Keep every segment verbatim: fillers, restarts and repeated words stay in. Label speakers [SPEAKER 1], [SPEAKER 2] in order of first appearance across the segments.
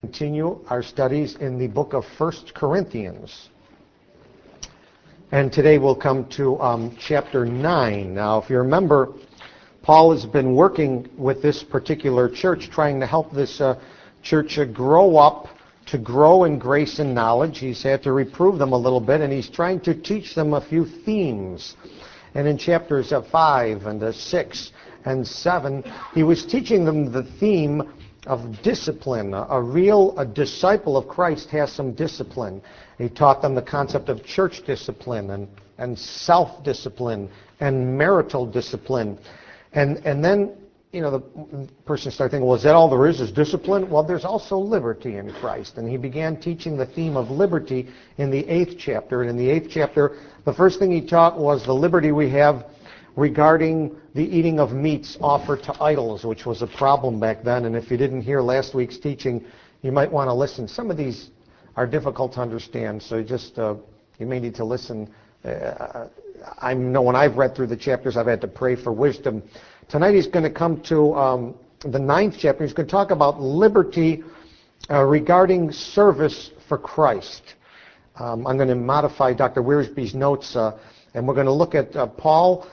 [SPEAKER 1] Continue our studies in the book of First Corinthians. And today we'll come to um, chapter nine. Now, if you remember, Paul has been working with this particular church, trying to help this uh, church uh, grow up, to grow in grace and knowledge. He's had to reprove them a little bit, and he's trying to teach them a few themes. And in chapters uh, five and uh, six and seven, he was teaching them the theme of discipline. A, a real a disciple of Christ has some discipline. He taught them the concept of church discipline and, and self-discipline and marital discipline. And and then, you know, the person started thinking, well, is that all there is, is discipline? Well, there's also liberty in Christ. And he began teaching the theme of liberty in the eighth chapter. And in the eighth chapter, the first thing he taught was the liberty we have regarding the eating of meats offered to idols, which was a problem back then. And if you didn't hear last week's teaching, you might want to listen. Some of these are difficult to understand, so you just uh, you may need to listen. Uh, I know when I've read through the chapters, I've had to pray for wisdom. Tonight he's going to come to um, the ninth chapter. He's going to talk about liberty uh, regarding service for Christ. Um, I'm going to modify Doctor Wiersbe's notes, uh, and we're going to look at uh, Paul.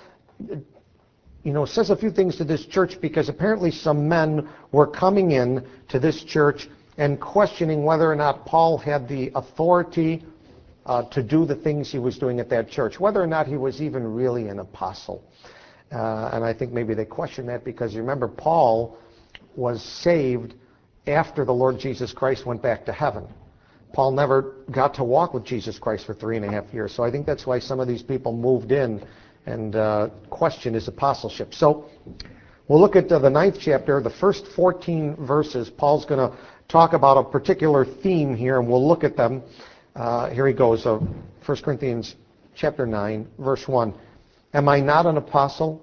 [SPEAKER 1] You know, says a few things to this church because apparently some men were coming in to this church and questioning whether or not Paul had the authority uh, to do the things he was doing at that church, whether or not he was even really an apostle. Uh, and I think maybe they questioned that because you remember Paul was saved after the Lord Jesus Christ went back to heaven. Paul never got to walk with Jesus Christ for three and a half years. So I think that's why some of these people moved in and uh, question his apostleship. So we'll look at uh, the ninth chapter, the first fourteen verses. Paul's going to talk about a particular theme here, and we'll look at them. Uh, here he goes, uh, First Corinthians chapter nine, verse one. Am I not an apostle?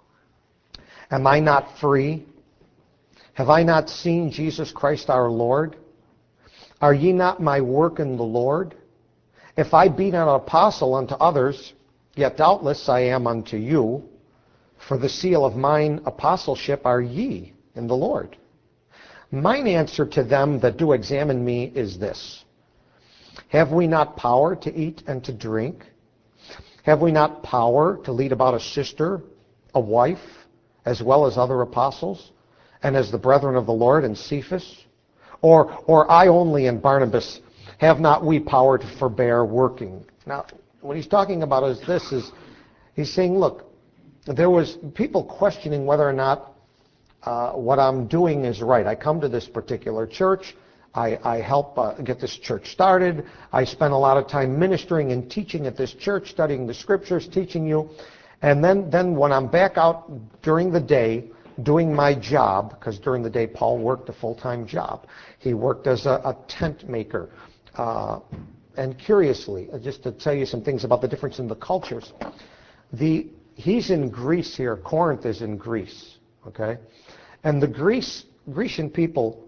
[SPEAKER 1] Am I not free? Have I not seen Jesus Christ our Lord? Are ye not my work in the Lord? If I be not an apostle unto others, yet doubtless I am unto you, for the seal of mine apostleship are ye in the Lord. Mine answer to them that do examine me is this: have we not power to eat and to drink? Have we not power to lead about a sister, a wife, as well as other apostles, and as the brethren of the Lord and Cephas? Or, or I only and Barnabas, have not we power to forbear working? Now, what he's talking about is this, is he's saying, look, there was people questioning whether or not uh, what I'm doing is right. I come to this particular church. I, I help uh, get this church started. I spend a lot of time ministering and teaching at this church, studying the scriptures, teaching you. And then, then when I'm back out during the day doing my job, because during the day Paul worked a full-time job. He worked as a, a tent maker. Uh, And curiously, just to tell you some things about the difference in the cultures, the he's in Greece here. Corinth is in Greece, okay? And the Greece Grecian people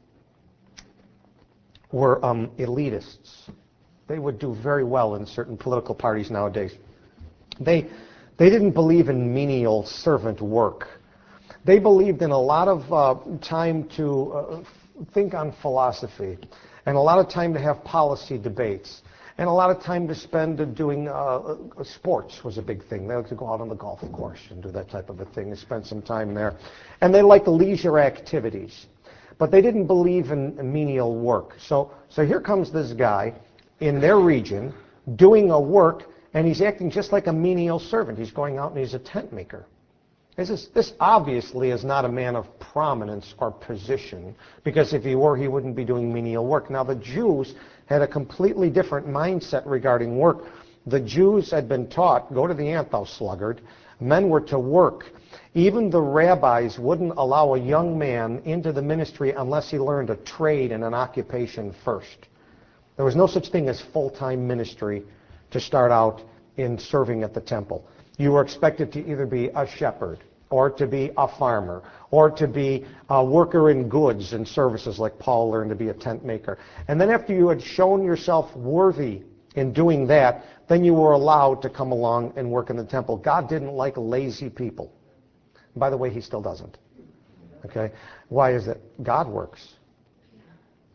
[SPEAKER 1] were um, elitists. They would do very well in certain political parties nowadays. They they didn't believe in menial servant work. They believed in a lot of uh, time to uh, think on philosophy, and a lot of time to have policy debates, and a lot of time to spend doing uh, sports was a big thing. They like to go out on the golf course and do that type of a thing and spend some time there. And they liked leisure activities, but they didn't believe in menial work. So, so here comes this guy in their region doing a work, and he's acting just like a menial servant. He's going out and he's a tent maker. This, is, this obviously is not a man of prominence or position, because if he were, he wouldn't be doing menial work. Now, the Jews had a completely different mindset regarding work. The Jews had been taught, go to the ant, thou sluggard. Men were to work. Even the rabbis wouldn't allow a young man into the ministry unless he learned a trade and an occupation first. There was no such thing as full-time ministry to start out in serving at the temple. You were expected to either be a shepherd, or to be a farmer, or to be a worker in goods and services like Paul learned to be a tent maker. And then after you had shown yourself worthy in doing that, then you were allowed to come along and work in the temple. God didn't like lazy people. By the way, he still doesn't. Okay? Why is it? God works.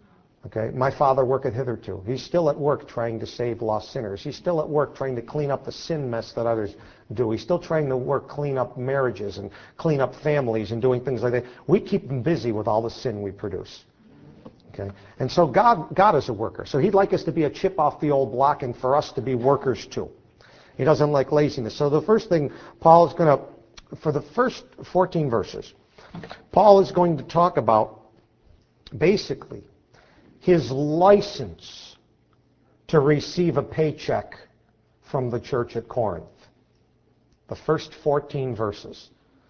[SPEAKER 1] Okay, my Father worketh hitherto. He's still at work trying to save lost sinners. He's still at work trying to clean up the sin mess that others do. He's still trying to work, clean up marriages and clean up families and doing things like that. We keep him busy with all the sin we produce. Okay, and so God, God is a worker. So he'd like us to be a chip off the old block and for us to be workers too. He doesn't like laziness. So the first thing Paul is going to, for the first fourteen verses, Paul is going to talk about basically his license to receive a paycheck from the church at Corinth. The first fourteen verses.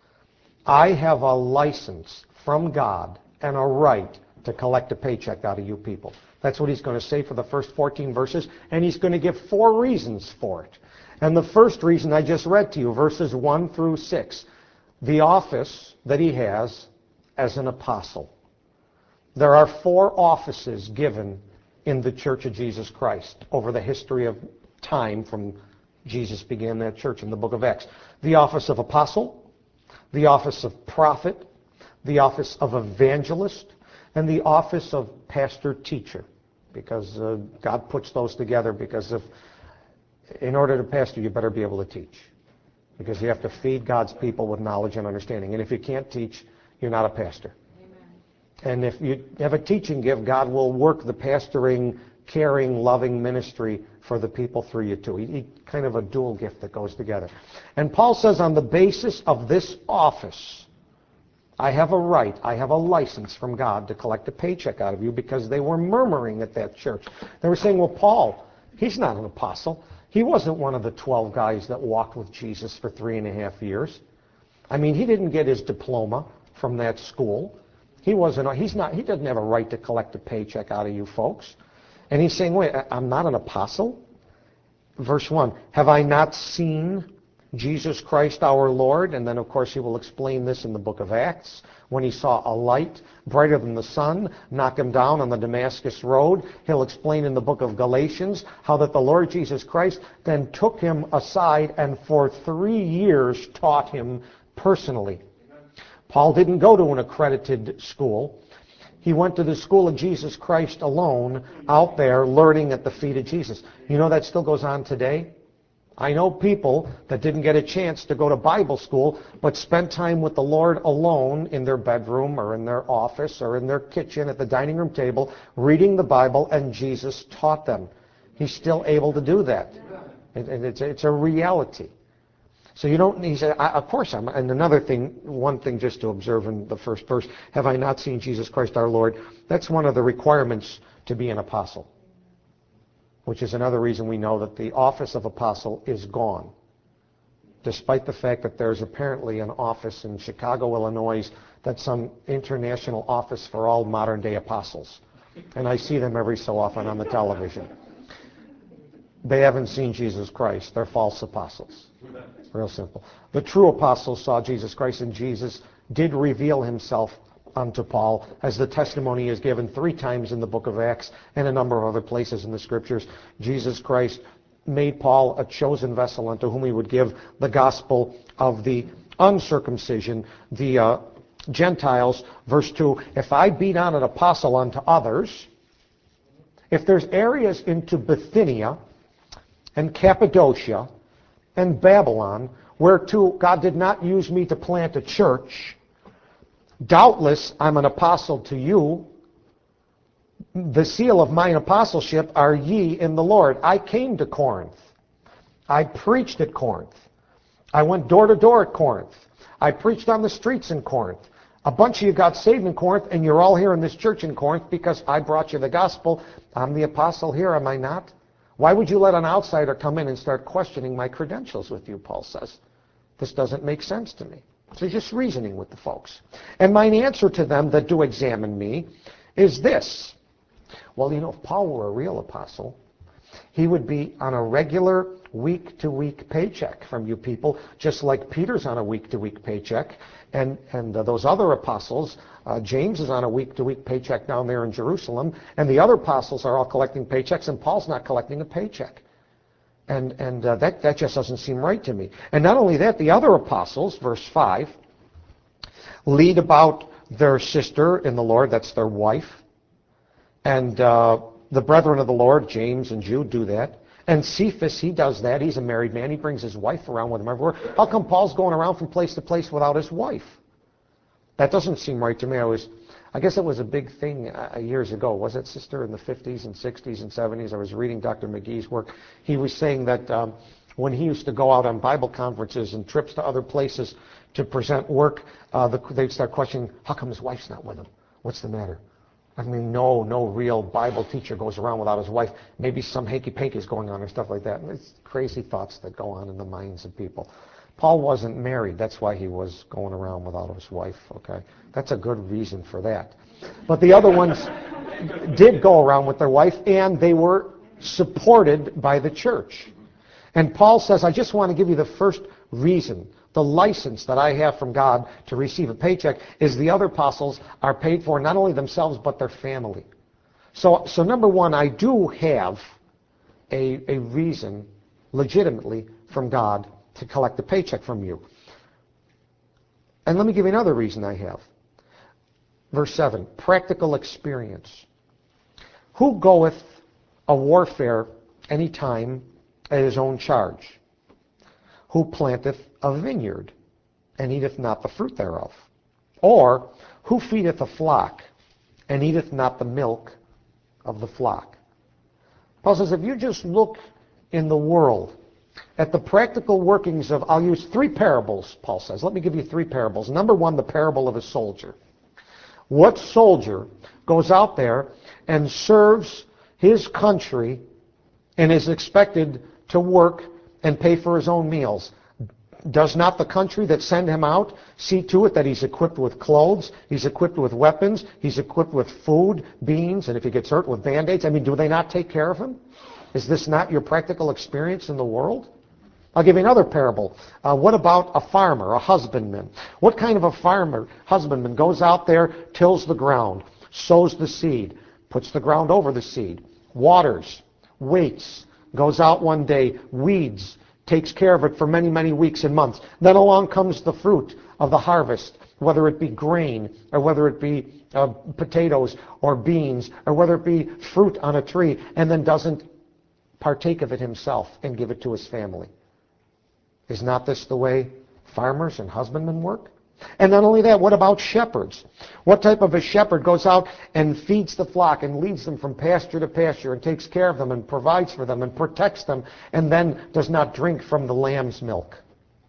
[SPEAKER 1] I have a license from God and a right to collect a paycheck out of you people. That's what he's going to say for the first fourteen verses, and he's going to give four reasons for it. And the first reason I just read to you, verses one through six, the office that he has as an apostle. There are four offices given in the Church of Jesus Christ over the history of time from Jesus began that church in the book of Acts. The office of apostle, the office of prophet, the office of evangelist, and the office of pastor-teacher. Because uh, God puts those together because if, in order to pastor, you better be able to teach. Because you have to feed God's people with knowledge and understanding. And if you can't teach, you're not a pastor. And if you have a teaching gift, God will work the pastoring, caring, loving ministry for the people through you too. He, he kind of a dual gift that goes together. And Paul says on the basis of this office, I have a right, I have a license from God to collect a paycheck out of you because they were murmuring at that church. They were saying, well, Paul, he's not an apostle. He wasn't one of the twelve guys that walked with Jesus for three and a half years. I mean, he didn't get his diploma from that school. He wasn't, he's not, he doesn't have a right to collect a paycheck out of you folks. And he's saying, wait, I'm not an apostle? Verse one, have I not seen Jesus Christ our Lord? And then, of course, he will explain this in the book of Acts, when he saw a light brighter than the sun knock him down on the Damascus road. He'll explain in the book of Galatians how that the Lord Jesus Christ then took him aside and for three years taught him personally. Paul didn't go to an accredited school. He went to the school of Jesus Christ alone, out there learning at the feet of Jesus. You know that still goes on today? I know people that didn't get a chance to go to Bible school, but spent time with the Lord alone in their bedroom or in their office or in their kitchen at the dining room table, reading the Bible, and Jesus taught them. He's still able to do that. And it's, it's a reality. So you don't, he said, I, of course I'm, and another thing, one thing just to observe in the first verse, have I not seen Jesus Christ our Lord? That's one of the requirements to be an apostle, which is another reason we know that the office of apostle is gone, despite the fact that there's apparently an office in Chicago, Illinois, that's some international office for all modern day apostles. And I see them every so often on the television. They haven't seen Jesus Christ. They're false apostles. Real simple. The true apostles saw Jesus Christ, and Jesus did reveal himself unto Paul, as the testimony is given three times in the book of Acts and a number of other places in the Scriptures. Jesus Christ made Paul a chosen vessel unto whom he would give the gospel of the uncircumcision, the uh, Gentiles. Verse two, if I be not an apostle unto others, if there's areas into Bithynia and Cappadocia and Babylon whereto God did not use me to plant a church, doubtless I'm an apostle to you. The seal of mine apostleship are ye in the Lord. I came to Corinth. I preached at Corinth. I went door to door at Corinth. I preached on the streets in Corinth. A bunch of you got saved in Corinth, and you're all here in this church in Corinth because I brought you the gospel. I'm the apostle here, am I not? Why would you let an outsider come in and start questioning my credentials with you, Paul says. This doesn't make sense to me. So he's just reasoning with the folks. And mine answer to them that do examine me is this. Well, you know, if Paul were a real apostle, he would be on a regular week-to-week paycheck from you people, just like Peter's on a week-to-week paycheck. And, and uh, those other apostles, uh, James is on a week-to-week paycheck down there in Jerusalem, and the other apostles are all collecting paychecks, and Paul's not collecting a paycheck. And, and uh, that, that just doesn't seem right to me. And not only that, the other apostles, verse five, lead about their sister in the Lord, that's their wife, And uh, the brethren of the Lord, James and Jude, do that. And Cephas, he does that. He's a married man. He brings his wife around with him everywhere. How come Paul's going around from place to place without his wife? That doesn't seem right to me. I was, I guess it was a big thing uh, years ago. Was it, sister, in the fifties and sixties and seventies? I was reading Doctor McGee's work. He was saying that um, when he used to go out on Bible conferences and trips to other places to present work, uh, the, they'd start questioning, how come his wife's not with him? What's the matter? I mean, no, no real Bible teacher goes around without his wife. Maybe some hanky-panky is going on or stuff like that. And it's crazy thoughts that go on in the minds of people. Paul wasn't married. That's why he was going around without his wife, okay? That's a good reason for that. But the other ones did go around with their wife, and they were supported by the church. And Paul says, I just want to give you the first reason. The license that I have from God to receive a paycheck is the other apostles are paid for, not only themselves, but their family. So, so number one, I do have a, a reason, legitimately, from God to collect a paycheck from you. And let me give you another reason I have. Verse seven, practical experience. Who goeth a warfare any time at his own charge? Who planteth a vineyard, and eateth not the fruit thereof? Or who feedeth a flock, and eateth not the milk of the flock? Paul says, if you just look in the world at the practical workings of, I'll use three parables, Paul says. Let me give you three parables. Number one, the parable of a soldier. What soldier goes out there and serves his country and is expected to work and pay for his own meals? Does not the country that send him out see to it that he's equipped with clothes, he's equipped with weapons, he's equipped with food, beans, and if he gets hurt, with Band-Aids? I mean, do they not take care of him? Is this not your practical experience in the world? I'll give you another parable. Uh, what about a farmer, a husbandman? What kind of a farmer, husbandman, goes out there, tills the ground, sows the seed, puts the ground over the seed, waters, waits, goes out one day, weeds, takes care of it for many, many weeks and months. Then along comes the fruit of the harvest, whether it be grain or whether it be uh, potatoes or beans or whether it be fruit on a tree, and then doesn't partake of it himself and give it to his family. Is not this the way farmers and husbandmen work? And not only that, what about shepherds? What type of a shepherd goes out and feeds the flock and leads them from pasture to pasture and takes care of them and provides for them and protects them and then does not drink from the lamb's milk?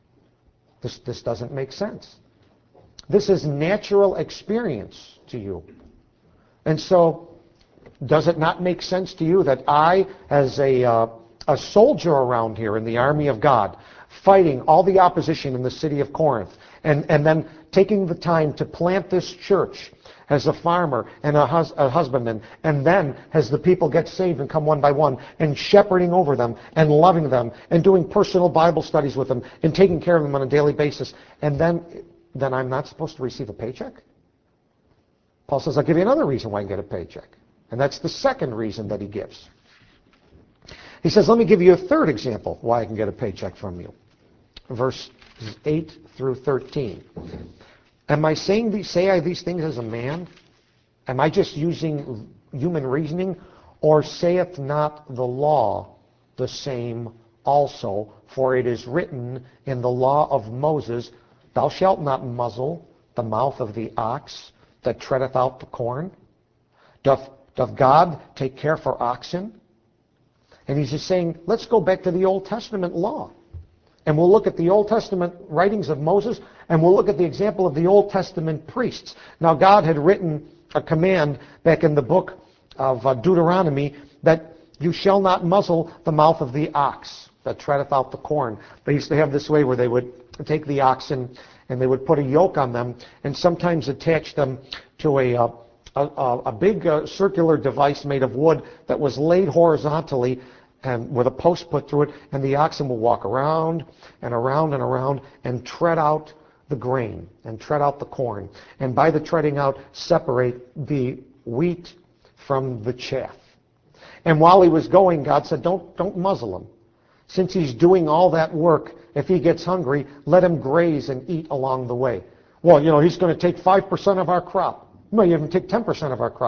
[SPEAKER 1] This, this doesn't make sense. This is natural experience to you. And so, does it not make sense to you that I, as a, uh, a soldier around here in the army of God, fighting all the opposition in the city of Corinth, and, and then taking the time to plant this church as a farmer and a, hus- a husbandman, and then as the people get saved and come one by one, and shepherding over them, and loving them, and doing personal Bible studies with them, and taking care of them on a daily basis, and then, then I'm not supposed to receive a paycheck? Paul says, I'll give you another reason why I can get a paycheck. And that's the second reason that he gives. He says, let me give you a third example why I can get a paycheck from you. Verse eight through thirteen. Am I saying these, say I these things as a man? Am I just using human reasoning? Or saith not the law the same also? For it is written in the law of Moses, thou shalt not muzzle the mouth of the ox that treadeth out the corn. Doth, doth God take care for oxen? And he's just saying, let's go back to the Old Testament law. And we'll look at the Old Testament writings of Moses, and we'll look at the example of the Old Testament priests. Now, God had written a command back in the book of uh, Deuteronomy that you shall not muzzle the mouth of the ox that treadeth out the corn. They used to have this way where they would take the oxen and they would put a yoke on them and sometimes attach them to a, uh, a, a big uh, circular device made of wood that was laid horizontally and with a post put through it, and the oxen will walk around and around and around and tread out the grain and tread out the corn. And by the treading out, separate the wheat from the chaff. And while he was going, God said, don't, don't muzzle him. Since he's doing all that work, if he gets hungry, let him graze and eat along the way. Well, you know, he's going to take five percent of our crop. He might even take ten percent of our crop.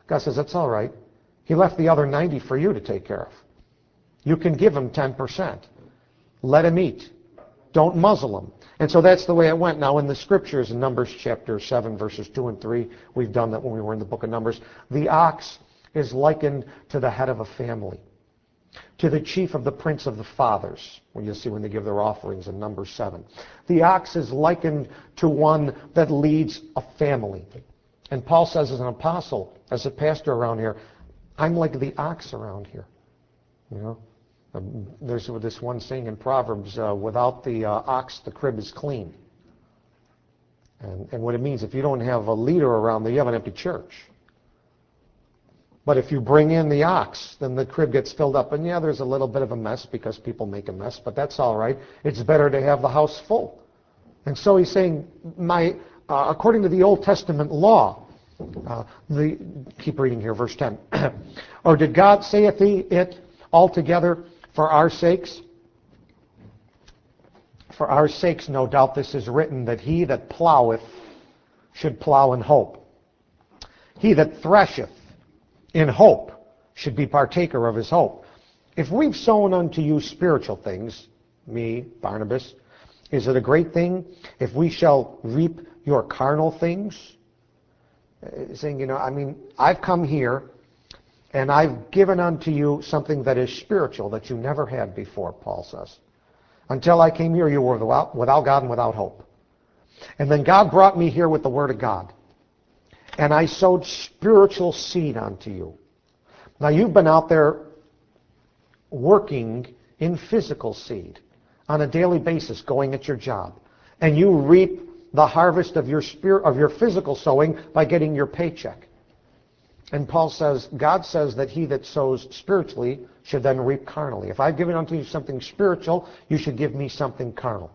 [SPEAKER 1] God says, that's all right. He left the other ninety for you to take care of. You can give him ten percent. Let him eat. Don't muzzle him. And so that's the way it went. Now in the scriptures, in Numbers chapter seven, verses two and three, we've done that when we were in the book of Numbers, the ox is likened to the head of a family, to the chief of the prince of the fathers, when you'll see when they give their offerings in Numbers seven. The ox is likened to one that leads a family. And Paul says as an apostle, as a pastor around here, I'm like the ox around here. You know, um, there's this one saying in Proverbs, uh, without the uh, ox, the crib is clean. And, and what it means, if you don't have a leader around there, you have an empty church. But if you bring in the ox, then the crib gets filled up. And yeah, there's a little bit of a mess because people make a mess, but that's all right. It's better to have the house full. And so he's saying, my, uh, according to the Old Testament law, uh, the keep reading here, verse ten. Or did God saith he it altogether for our sakes? For our sakes, no doubt this is written, that he that ploweth should plow in hope. He that thresheth in hope should be partaker of his hope. If we've sown unto you spiritual things, me, Barnabas, is it a great thing if we shall reap your carnal things? Uh, saying, you know, I mean, I've come here and I've given unto you something that is spiritual that you never had before, Paul says. Until I came here, you were without, without God and without hope. And then God brought me here with the Word of God. And I sowed spiritual seed unto you. Now you've been out there working in physical seed on a daily basis, going at your job. And you reap the harvest of your spirit, of your physical sowing by getting your paycheck. And Paul says, God says that he that sows spiritually should then reap carnally. If I've given unto you something spiritual, you should give me something carnal.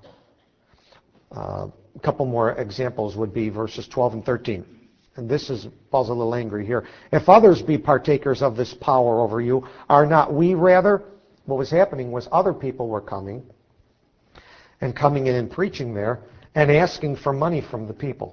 [SPEAKER 1] Uh, a couple more examples would be verses twelve and thirteen. And this is, Paul's a little angry here. If others be partakers of this power over you, are not we rather? What was happening was other people were coming and coming in and preaching there and asking for money from the people.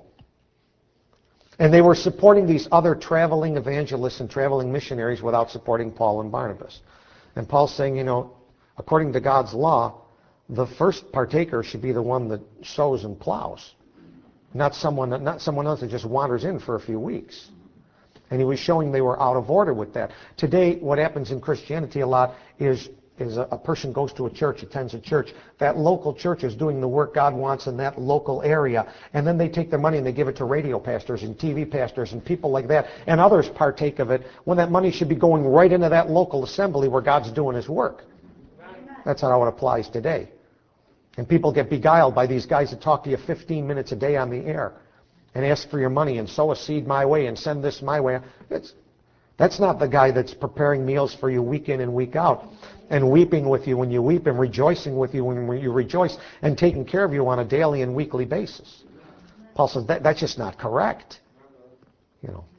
[SPEAKER 1] And they were supporting these other traveling evangelists and traveling missionaries without supporting Paul and Barnabas. And Paul's saying, you know, according to God's law, the first partaker should be the one that sows and plows. Not someone, not someone else that just wanders in for a few weeks. And he was showing they were out of order with that. Today, what happens in Christianity a lot is, is a, a person goes to a church, attends a church. That local church is doing the work God wants in that local area. And then they take their money and they give it to radio pastors and T V pastors and people like that. And others partake of it when that money should be going right into that local assembly where God's doing his work. That's how it applies today. And people get beguiled by these guys that talk to you fifteen minutes a day on the air and ask for your money and sow a seed my way and send this my way. It's, that's not the guy that's preparing meals for you week in and week out and weeping with you when you weep and rejoicing with you when you rejoice and taking care of you on a daily and weekly basis. Paul says that, that's just not correct. You know.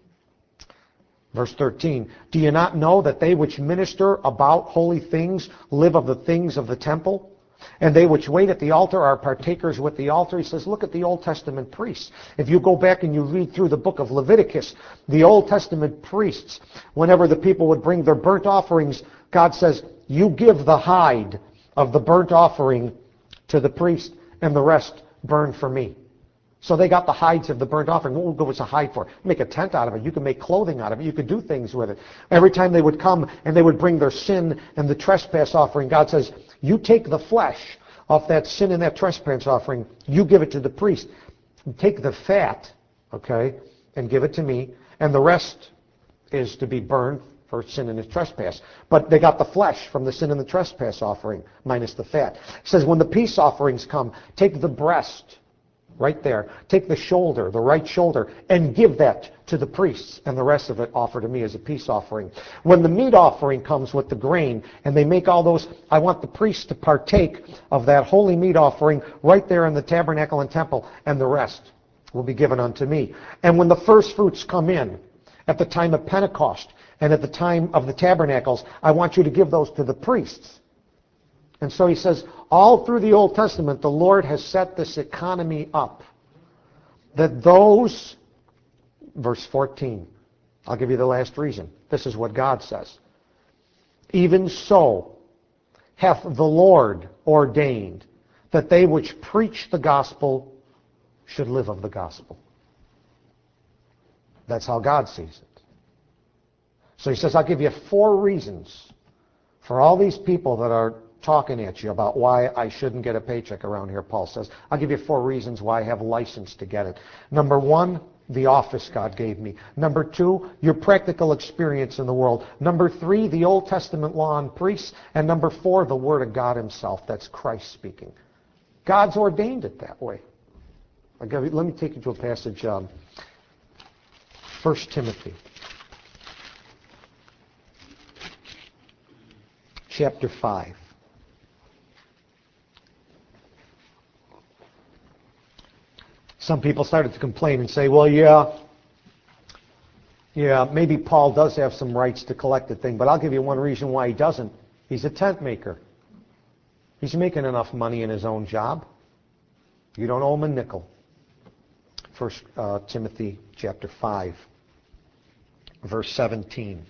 [SPEAKER 1] Verse thirteen, do you not know that they which minister about holy things live of the things of the temple? And they which wait at the altar are partakers with the altar. He says, look at the Old Testament priests. If you go back and you read through the book of Leviticus, the Old Testament priests, whenever the people would bring their burnt offerings, God says, you give the hide of the burnt offering to the priest, and the rest burn for me. So they got the hides of the burnt offering. What was a hide for? Make a tent out of it. You can make clothing out of it. You could do things with it. Every time they would come and they would bring their sin and the trespass offering, God says, you take the flesh off that sin and that trespass offering, you give it to the priest. Take the fat, okay, and give it to me, and the rest is to be burned for sin and the trespass. But they got the flesh from the sin and the trespass offering, minus the fat. It says, when the peace offerings come, take the breast, right there, take the shoulder, the right shoulder, and give that to the priests, and the rest of it offer to me as a peace offering. When the meat offering comes with the grain, and they make all those, I want the priests to partake of that holy meat offering right there in the tabernacle and temple, and the rest will be given unto me. And when the first fruits come in, at the time of Pentecost, and at the time of the tabernacles, I want you to give those to the priests. And so he says, all through the Old Testament, the Lord has set this economy up. That those, verse fourteen, I'll give you the last reason. This is what God says. Even so hath the Lord ordained that they which preach the gospel should live of the gospel. That's how God sees it. So he says, I'll give you four reasons for all these people that are talking at you about why I shouldn't get a paycheck around here, Paul says. I'll give you four reasons why I have license to get it. Number one, the office God gave me. Number two, your practical experience in the world. Number three, the Old Testament law and priests. And number four, the Word of God himself. That's Christ speaking. God's ordained it that way. I'll give you, let me take you to a passage, um, First Timothy. Chapter five. Some people started to complain and say, well, yeah, yeah, maybe Paul does have some rights to collect the thing, but I'll give you one reason why he doesn't. He's a tent maker. He's making enough money in his own job. You don't owe him a nickel. First uh, Timothy chapter five, verse seventeen.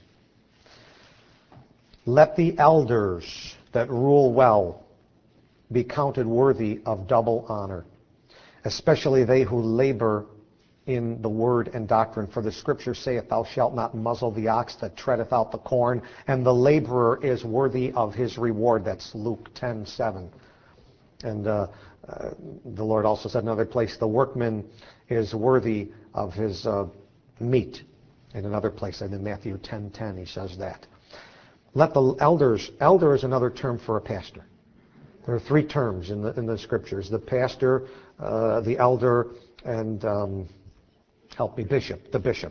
[SPEAKER 1] Let the elders that rule well be counted worthy of double honor, especially they who labor in the word and doctrine. For the Scripture saith, thou shalt not muzzle the ox that treadeth out the corn, and the laborer is worthy of his reward. That's Luke ten seven. And uh, uh, the Lord also said in another place, the workman is worthy of his uh, meat. In another place, and in Matthew ten ten, he says that. Let the elders, elder is another term for a pastor. There are three terms in the in the Scriptures: the pastor, uh, the elder, and um, help me, bishop. The bishop.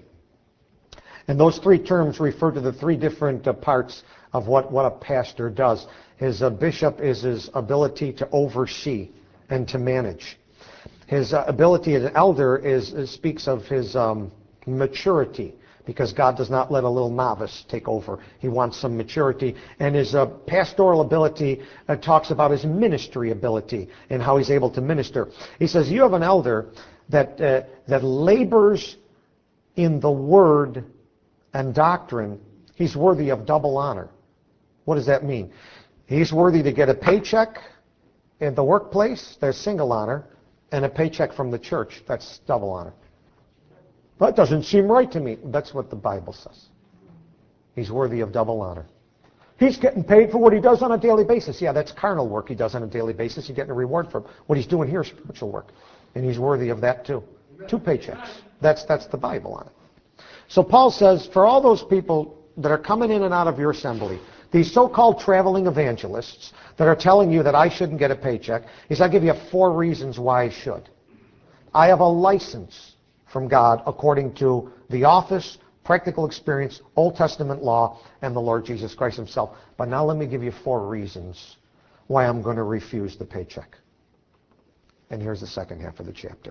[SPEAKER 1] And those three terms refer to the three different uh, parts of what what a pastor does. His uh, bishop is his ability to oversee and to manage. His uh, ability as an elder is, is speaks of his um, maturity, because God does not let a little novice take over. He wants some maturity. And his uh, pastoral ability uh, talks about his ministry ability and how he's able to minister. He says, you have an elder that uh, that labors in the word and doctrine. He's worthy of double honor. What does that mean? He's worthy to get a paycheck in the workplace. There's single honor. And a paycheck from the church. That's double honor. That doesn't seem right to me. That's what the Bible says. He's worthy of double honor. He's getting paid for what he does on a daily basis. Yeah, that's carnal work he does on a daily basis. He's getting a reward for what he's doing here is spiritual work. And he's worthy of that too. Two paychecks. That's that's the Bible on it. So Paul says, for all those people that are coming in and out of your assembly, these so-called traveling evangelists that are telling you that I shouldn't get a paycheck, he says, I'll give you four reasons why I should. I have a license from God according to the office, practical experience, Old Testament law, and the Lord Jesus Christ himself. But now let me give you four reasons why I'm going to refuse the paycheck. And here's the second half of the chapter.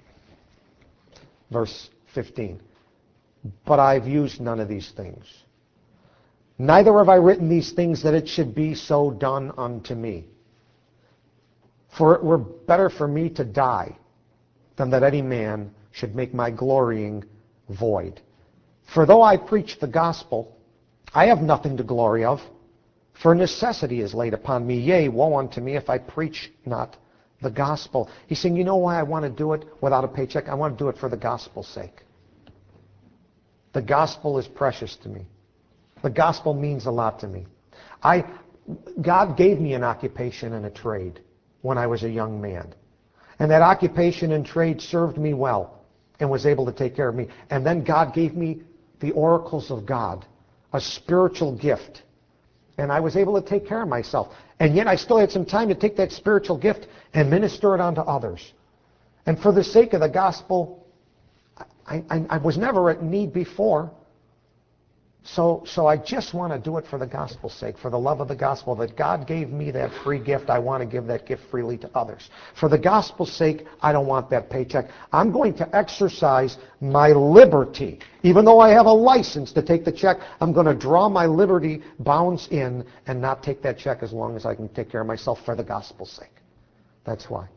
[SPEAKER 1] Verse fifteen. But I've used none of these things. Neither have I written these things that it should be so done unto me. For it were better for me to die than that any man should make my glorying void. For though I preach the gospel, I have nothing to glory of, for necessity is laid upon me. Yea, woe unto me if I preach not the gospel. He's saying, you know why I want to do it without a paycheck? I want to do it for the gospel's sake. The gospel is precious to me. The gospel means a lot to me. I, God gave me an occupation and a trade when I was a young man. And that occupation and trade served me well and was able to take care of me. And then God gave me the oracles of God, a spiritual gift. And I was able to take care of myself. And yet I still had some time to take that spiritual gift and minister it on to others. And for the sake of the gospel, I, I, I was never at need before. So, so I just want to do it for the gospel's sake, for the love of the gospel, that God gave me that free gift. I want to give that gift freely to others. For the gospel's sake, I don't want that paycheck. I'm going to exercise my liberty. Even though I have a license to take the check, I'm going to draw my liberty bounds in and not take that check as long as I can take care of myself for the gospel's sake. That's why.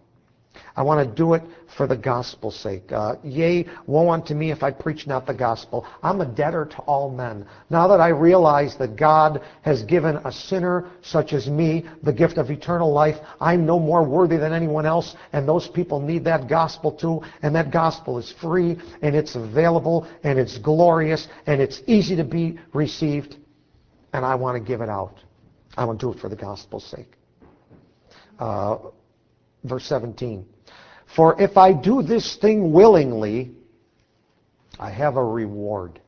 [SPEAKER 1] I want to do it for the gospel's sake. Uh, Yea, woe unto me if I preach not the gospel. I'm a debtor to all men. Now that I realize that God has given a sinner such as me the gift of eternal life, I'm no more worthy than anyone else, and those people need that gospel too. And that gospel is free, and it's available, and it's glorious, and it's easy to be received. And I want to give it out. I want to do it for the gospel's sake. Uh, verse seventeen. For if I do this thing willingly, I have a reward.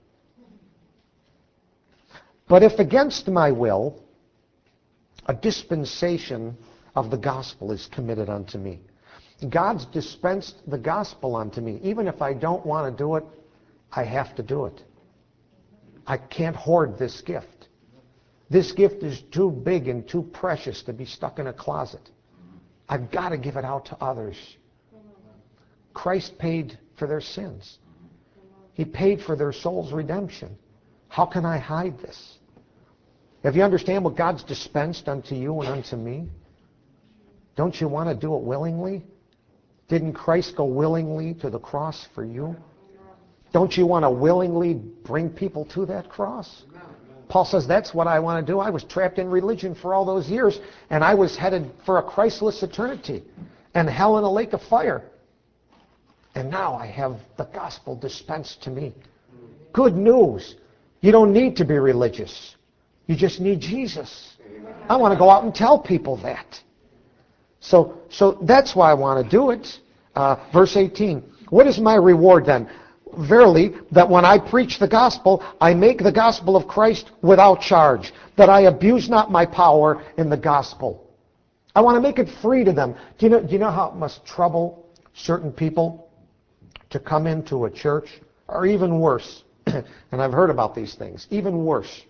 [SPEAKER 1] But if against my will, a dispensation of the gospel is committed unto me. God's dispensed the gospel unto me. Even if I don't want to do it, I have to do it. I can't hoard this gift. This gift is too big and too precious to be stuck in a closet. I've got to give it out to others. Christ paid for their sins. He paid for their soul's redemption. How can I hide this? If you understand what God's dispensed unto you and unto me, don't you want to do it willingly? Didn't Christ go willingly to the cross for you? Don't you want to willingly bring people to that cross? Paul says, that's what I want to do. I was trapped in religion for all those years, and I was headed for a Christless eternity and hell in a lake of fire. And now I have the gospel dispensed to me. Good news. You don't need to be religious. You just need Jesus. I want to go out and tell people that. So, so that's why I want to do it. Uh, verse eighteen. What is my reward then? Verily, that when I preach the gospel, I make the gospel of Christ without charge, that I abuse not my power in the gospel. I want to make it free to them. Do you know, do you know how it must trouble certain people to come into a church? Or even worse, and I've heard about these things, even worse,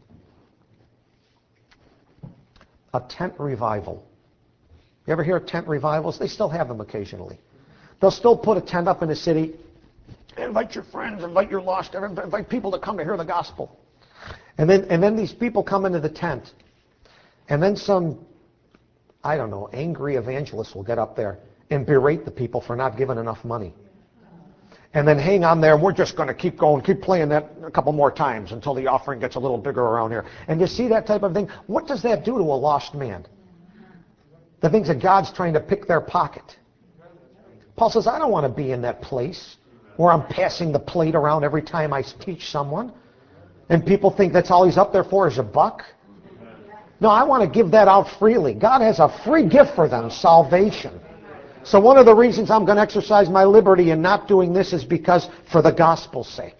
[SPEAKER 1] a tent revival. You ever hear of tent revivals? They still have them occasionally. They'll still put a tent up in a city. Invite your friends, invite your lost, invite people to come to hear the gospel. And then, and then these people come into the tent. And then some, I don't know, angry evangelist will get up there and berate the people for not giving enough money. And then hang on there, and we're just going to keep going, keep playing that a couple more times until the offering gets a little bigger around here. And you see that type of thing? What does that do to a lost man? That thinks that God's trying to pick their pocket. Paul says, I don't want to be in that place where I'm passing the plate around every time I teach someone. And people think that's all he's up there for is a buck. No, I want to give that out freely. God has a free gift for them, salvation. So one of the reasons I'm going to exercise my liberty in not doing this is because for the gospel's sake.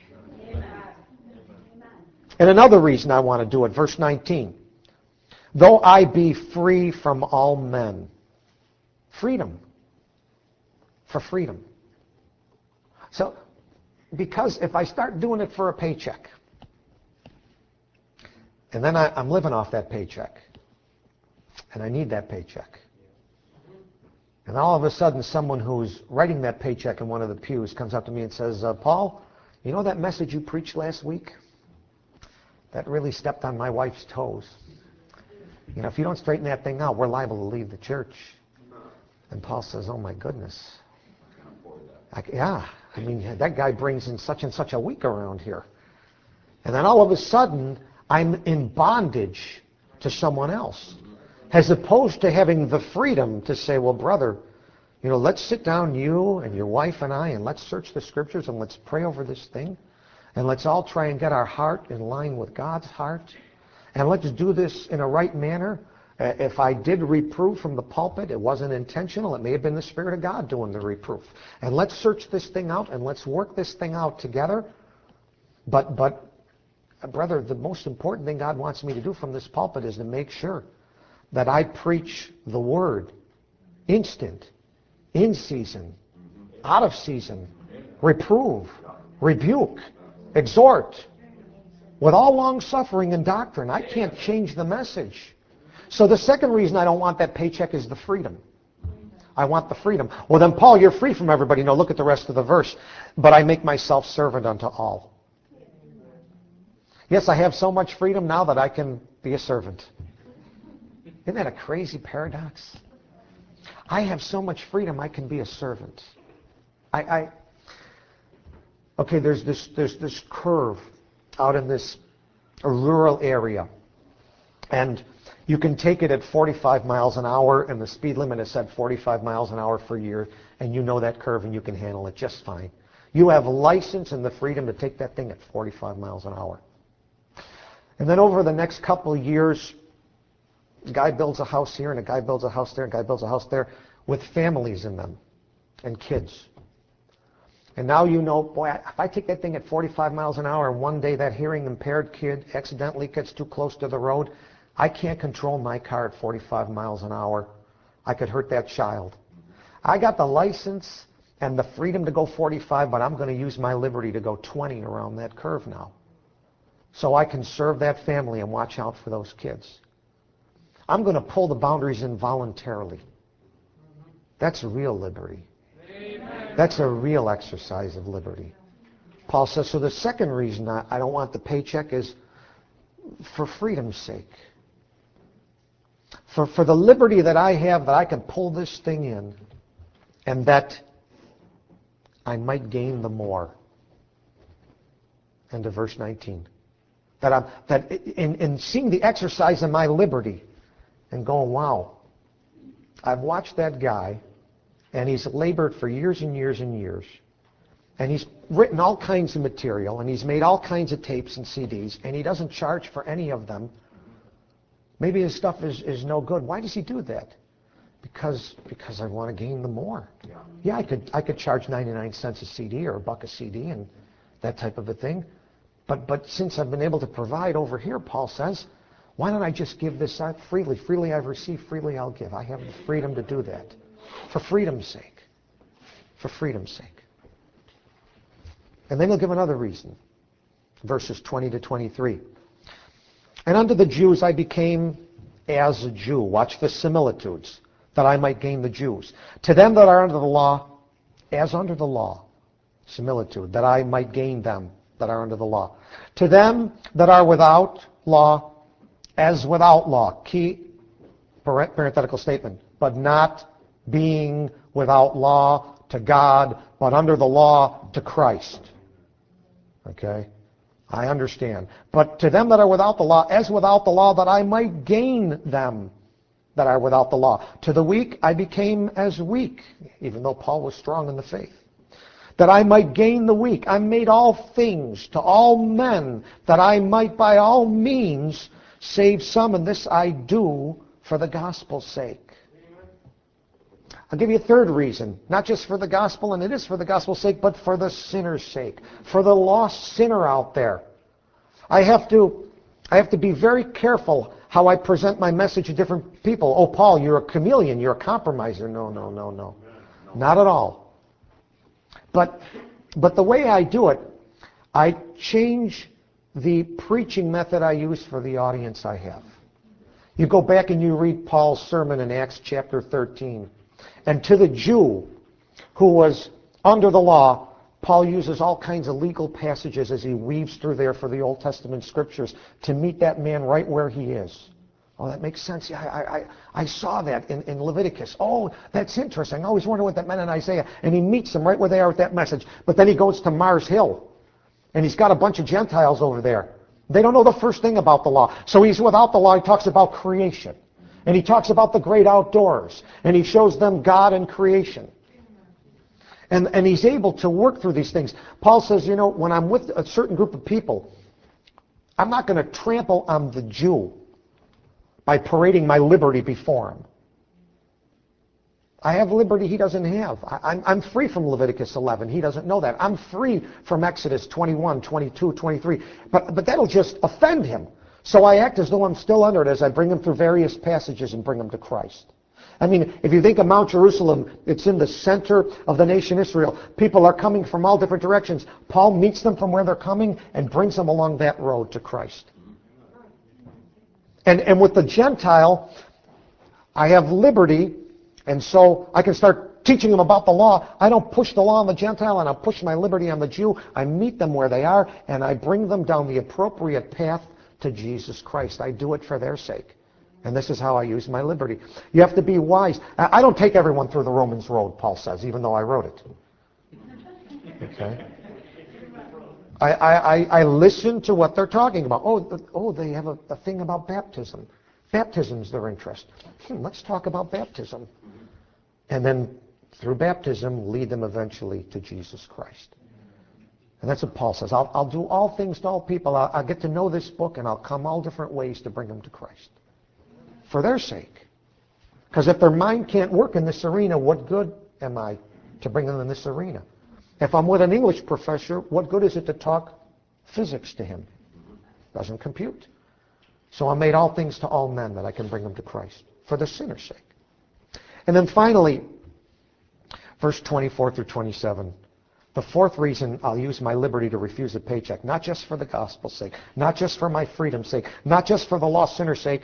[SPEAKER 1] And another reason I want to do it, verse nineteen. Though I be free from all men. Freedom. For freedom. So, because if I start doing it for a paycheck, and then I, I'm living off that paycheck, and I need that paycheck, and all of a sudden someone who's writing that paycheck in one of the pews comes up to me and says, uh, Paul, you know that message you preached last week? That really stepped on my wife's toes. You know, if you don't straighten that thing out, we're liable to leave the church. And Paul says, oh my goodness. I, yeah, I mean, that guy brings in such and such a week around here. And then all of a sudden, I'm in bondage to someone else. As opposed to having the freedom to say, well, brother, you know, let's sit down, you and your wife and I, and let's search the scriptures and let's pray over this thing. And let's all try and get our heart in line with God's heart. And let's do this in a right manner. Uh, if I did reprove from the pulpit, it wasn't intentional. It may have been the Spirit of God doing the reproof. And let's search this thing out and let's work this thing out together. But, but, uh, brother, the most important thing God wants me to do from this pulpit is to make sure that I preach the Word instant, in season, out of season, reprove, rebuke, exhort, with all long suffering and doctrine. I can't change the message. So the second reason I don't want that paycheck is the freedom. I want the freedom. Well then, Paul, you're free from everybody. No, look at the rest of the verse. But I make myself servant unto all. Yes, I have so much freedom now that I can be a servant. Isn't that a crazy paradox? I have so much freedom, I can be a servant. I, I okay, there's this there's this curve out in this rural area, and you can take it at forty-five miles an hour, and the speed limit is set forty-five miles an hour for a year, and you know that curve and you can handle it just fine. You have license and the freedom to take that thing at forty-five miles an hour. And then over the next couple of years, a guy builds a house here, and a guy builds a house there, and a guy builds a house there, with families in them, and kids. And now you know, boy, if I take that thing at forty-five miles an hour, and one day that hearing impaired kid accidentally gets too close to the road, I can't control my car at forty-five miles an hour. I could hurt that child. I got the license and the freedom to go forty-five, but I'm going to use my liberty to go twenty around that curve now, so I can serve that family and watch out for those kids. I'm going to pull the boundaries in voluntarily. That's real liberty. Amen. That's a real exercise of liberty. Paul says, so the second reason I, I don't want the paycheck is for freedom's sake. For, for the liberty that I have, that I can pull this thing in, and that I might gain the more. End of verse nineteen. That I'm that in, in seeing the exercise of my liberty and going, wow, I've watched that guy, and he's labored for years and years and years, and he's written all kinds of material, and he's made all kinds of tapes and C Ds, and he doesn't charge for any of them. Maybe his stuff is, is no good. Why does he do that? Because because I want to gain the more. Yeah, yeah I could I could charge ninety-nine cents a C D or a buck a C D and that type of a thing. But but since I've been able to provide over here, Paul says, why don't I just give this out freely? Freely I've received, freely I'll give. I have the freedom to do that. For freedom's sake. For freedom's sake. And then he'll give another reason. Verses twenty to twenty-three. And unto the Jews I became as a Jew. Watch the similitudes. That I might gain the Jews. To them that are under the law, as under the law. Similitude. That I might gain them that are under the law. To them that are without law, as without law. Key parenthetical statement. But not being without law to God, but under the law to Christ. Okay? I understand. But to them that are without the law, as without the law, that I might gain them that are without the law. To the weak I became as weak, even though Paul was strong in the faith. That I might gain the weak. I made all things to all men, that I might by all means save some, and this I do for the gospel's sake. I'll give you a third reason, not just for the gospel, and it is for the gospel's sake, but for the sinner's sake, for the lost sinner out there. I have to, I have to be very careful how I present my message to different people. Oh, Paul, you're a chameleon, you're a compromiser. No, no, no, no, not at all. But, but the way I do it, I change the preaching method I use for the audience I have. You go back and you read Paul's sermon in Acts chapter thirteen. And to the Jew who was under the law, Paul uses all kinds of legal passages as he weaves through there for the Old Testament scriptures to meet that man right where he is. Oh, that makes sense. Yeah, I, I, I saw that in, in Leviticus. Oh, that's interesting. I always wondered what that meant in Isaiah. And he meets them right where they are with that message. But then he goes to Mars Hill, and he's got a bunch of Gentiles over there. They don't know the first thing about the law. So he's without the law. He talks about creation. And he talks about the great outdoors. And he shows them God and creation. And, and he's able to work through these things. Paul says, you know, when I'm with a certain group of people, I'm not going to trample on the Jew by parading my liberty before him. I have liberty he doesn't have. I, I'm, I'm free from Leviticus eleven. He doesn't know that. I'm free from Exodus twenty-one, twenty-two, twenty-three. But, but that'll just offend him. So I act as though I'm still under it as I bring him through various passages and bring him to Christ. I mean, if you think of Mount Jerusalem, it's in the center of the nation Israel. People are coming from all different directions. Paul meets them from where they're coming and brings them along that road to Christ. And, and with the Gentile, I have liberty, and so I can start teaching them about the law. I don't push the law on the Gentile, and I push my liberty on the Jew. I meet them where they are, and I bring them down the appropriate path to Jesus Christ. I do it for their sake. And this is how I use my liberty. You have to be wise. I don't take everyone through the Romans road, Paul says, even though I wrote it. Okay? I, I, I listen to what they're talking about. Oh, oh they have a, a thing about baptism. Baptism's their interest. Hmm, let's talk about baptism. And then through baptism, lead them eventually to Jesus Christ. And that's what Paul says. I'll, I'll do all things to all people. I'll, I'll get to know this book, and I'll come all different ways to bring them to Christ. For their sake. Because if their mind can't work in this arena, what good am I to bring them in this arena? If I'm with an English professor, what good is it to talk physics to him? Doesn't compute. So I made all things to all men that I can bring them to Christ. For the sinner's sake. And then finally, verse twenty-four through twenty-seven. The fourth reason I'll use my liberty to refuse a paycheck, not just for the gospel's sake, not just for my freedom's sake, not just for the lost sinner's sake,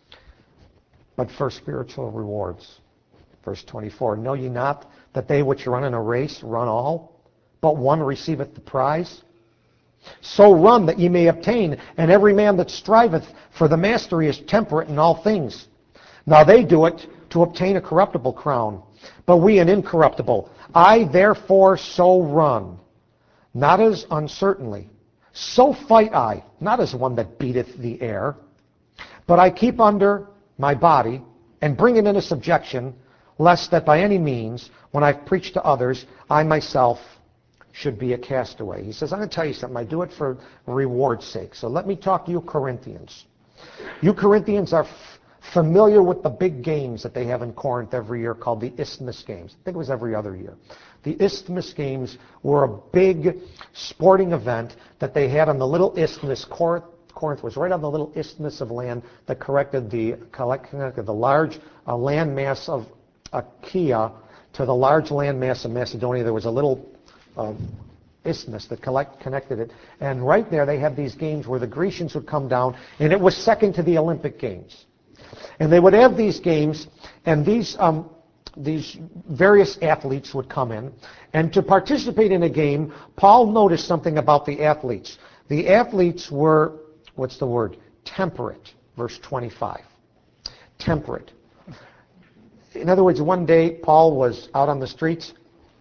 [SPEAKER 1] but for spiritual rewards. Verse twenty-four, know ye not that they which run in a race run all, but one receiveth the prize? So run that ye may obtain, and every man that striveth for the mastery is temperate in all things. Now they do it to obtain a corruptible crown, but we an incorruptible. I therefore so run, not as uncertainly. So fight I, not as one that beateth the air, but I keep under my body and bring it into subjection, lest that by any means, when I've preached to others, I myself should be a castaway. He says, I'm going to tell you something. I do it for reward's sake. So let me talk to you Corinthians. You Corinthians are f- familiar with the big games that they have in Corinth every year called the Isthmus Games. I think it was every other year. The Isthmus Games were a big sporting event that they had on the little isthmus. Corinth, Corinth was right on the little isthmus of land that corrected the, connected the large uh, landmass of Achaia to the large landmass of Macedonia. There was a little uh, isthmus that collect, connected it. And right there they had these games where the Grecians would come down, and it was second to the Olympic Games. And they would have these games, and these um, these various athletes would come in. And to participate in a game, Paul noticed something about the athletes. The athletes were, what's the word? Temperate. Verse twenty-five. Temperate. In other words, one day Paul was out on the streets,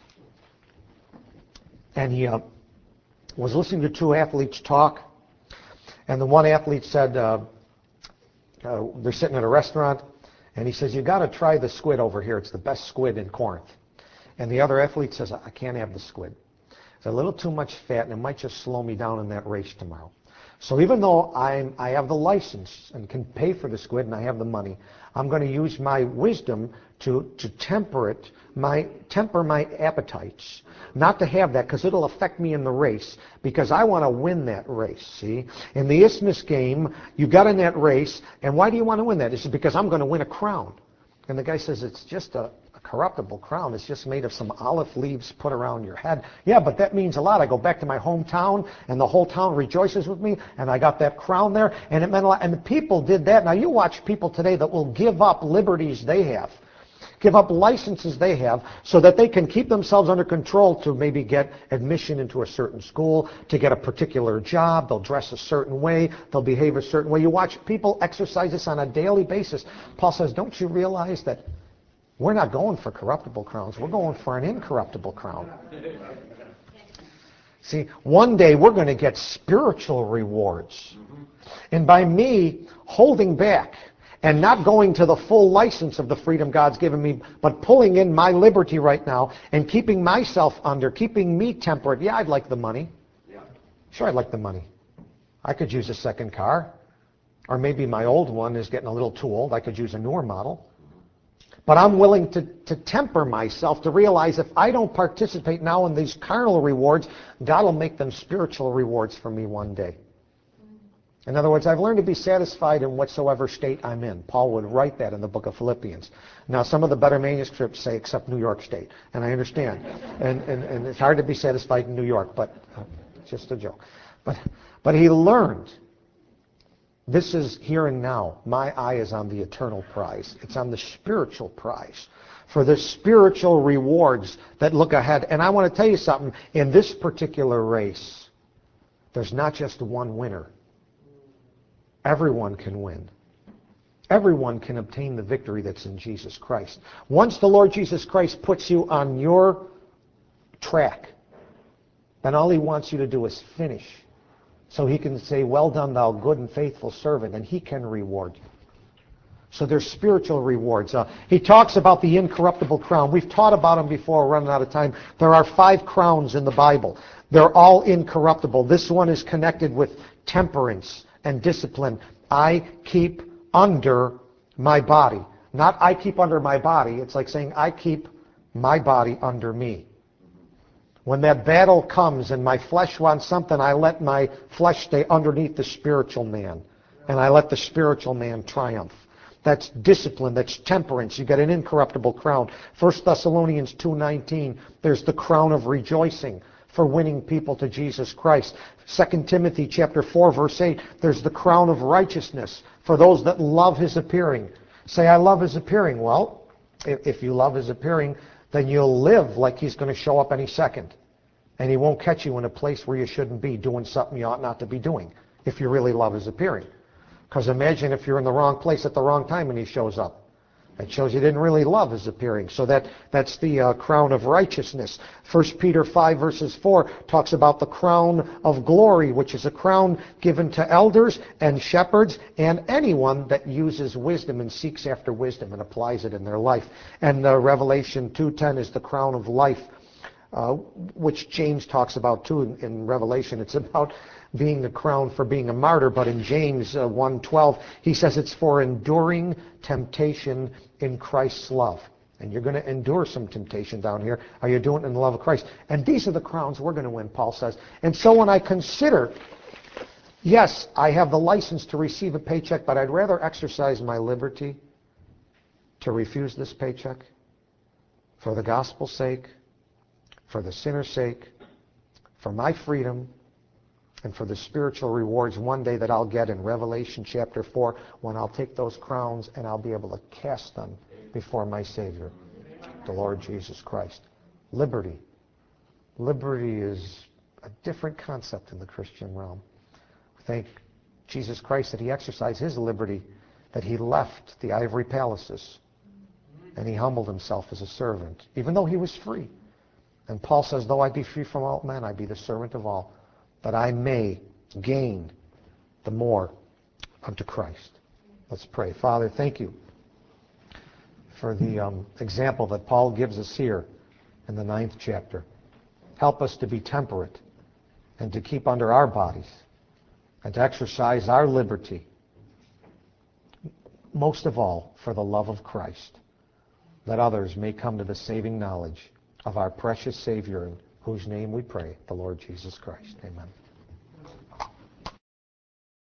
[SPEAKER 1] and he uh, was listening to two athletes talk. And the one athlete said, uh, uh, they're sitting at a restaurant, and he says, you got to try the squid over here. It's the best squid in Corinth. And the other athlete says, I can't have the squid. It's a little too much fat, and it might just slow me down in that race tomorrow. So even though I'm, I have the license and can pay for the squid and I have the money, I'm going to use my wisdom to, to temper it, my, temper my appetites. Not to have that, because it'll affect me in the race, because I want to win that race, see? In the Isthmus game, you got in that race, and why do you want to win that? It's because I'm going to win a crown. And the guy says, it's just a, a corruptible crown. It's just made of some olive leaves put around your head. Yeah, but that means a lot. I go back to my hometown, and the whole town rejoices with me, and I got that crown there, and it meant a lot. And the people did that. Now, you watch people today that will give up liberties they have, give up licenses they have, so that they can keep themselves under control to maybe get admission into a certain school, to get a particular job. They'll dress a certain way. They'll behave a certain way. You watch people exercise this on a daily basis. Paul says, don't you realize that we're not going for corruptible crowns. We're going for an incorruptible crown. See, one day we're going to get spiritual rewards. And by me holding back and not going to the full license of the freedom God's given me, but pulling in my liberty right now and keeping myself under, keeping me temperate. Yeah, I'd like the money. Sure, I'd like the money. I could use a second car. Or maybe my old one is getting a little too old. I could use a newer model. But I'm willing to, to temper myself to realize if I don't participate now in these carnal rewards, God will make them spiritual rewards for me one day. In other words, I've learned to be satisfied in whatsoever state I'm in. Paul would write that in the book of Philippians. Now, some of the better manuscripts say except New York State, and I understand. And, and, and it's hard to be satisfied in New York, but uh, it's just a joke. But, but he learned, this is here and now. My eye is on the eternal prize. It's on the spiritual prize. For the spiritual rewards that look ahead. And I want to tell you something. In this particular race, there's not just one winner. Everyone can win. Everyone can obtain the victory that's in Jesus Christ. Once the Lord Jesus Christ puts you on your track, then all he wants you to do is finish. So he can say, well done, thou good and faithful servant, and he can reward you. So there's spiritual rewards. Uh, he talks about the incorruptible crown. We've taught about them before. We're running out of time. There are five crowns in the Bible. They're all incorruptible. This one is connected with temperance and discipline. I keep under my body. Not I keep under my body. It's like saying I keep my body under me. When that battle comes and my flesh wants something, I let my flesh stay underneath the spiritual man. And I let the spiritual man triumph. That's discipline. That's temperance. You get an incorruptible crown. First Thessalonians two nineteen, there's the crown of rejoicing for winning people to Jesus Christ. Second Timothy chapter four, verse eight, there's the crown of righteousness for those that love his appearing. Say, I love his appearing. Well, if, if you love his appearing, then you'll live like he's going to show up any second. And he won't catch you in a place where you shouldn't be doing something you ought not to be doing if you really love his appearing. Because imagine if you're in the wrong place at the wrong time and he shows up. It shows you didn't really love his appearing. So that, that's the uh, crown of righteousness. First Peter five verses four talks about the crown of glory, which is a crown given to elders and shepherds and anyone that uses wisdom and seeks after wisdom and applies it in their life. And uh, Revelation two ten is the crown of life, uh, which James talks about too in, in Revelation. It's about being the crown for being a martyr, but in James uh, one twelve, he says it's for enduring temptation in Christ's love. And you're going to endure some temptation down here. Are you doing it in the love of Christ? And these are the crowns we're going to win, Paul says. And so when I consider, yes, I have the license to receive a paycheck, but I'd rather exercise my liberty to refuse this paycheck for the gospel's sake, for the sinner's sake, for my freedom, and for the spiritual rewards one day that I'll get in Revelation chapter four, when I'll take those crowns and I'll be able to cast them before my Savior, the Lord Jesus Christ. Liberty. Liberty is a different concept in the Christian realm. Thank Jesus Christ that he exercised his liberty, that he left the ivory palaces, and he humbled himself as a servant, even though he was free. And Paul says, though I be free from all men, I be the servant of all, that I may gain the more unto Christ. Let's pray. Father, thank you for the um, example that Paul gives us here in the ninth chapter. Help us to be temperate and to keep under our bodies and to exercise our liberty, most of all for the love of Christ, that others may come to the saving knowledge of our precious Savior, in whose name we pray, the Lord Jesus Christ. Amen.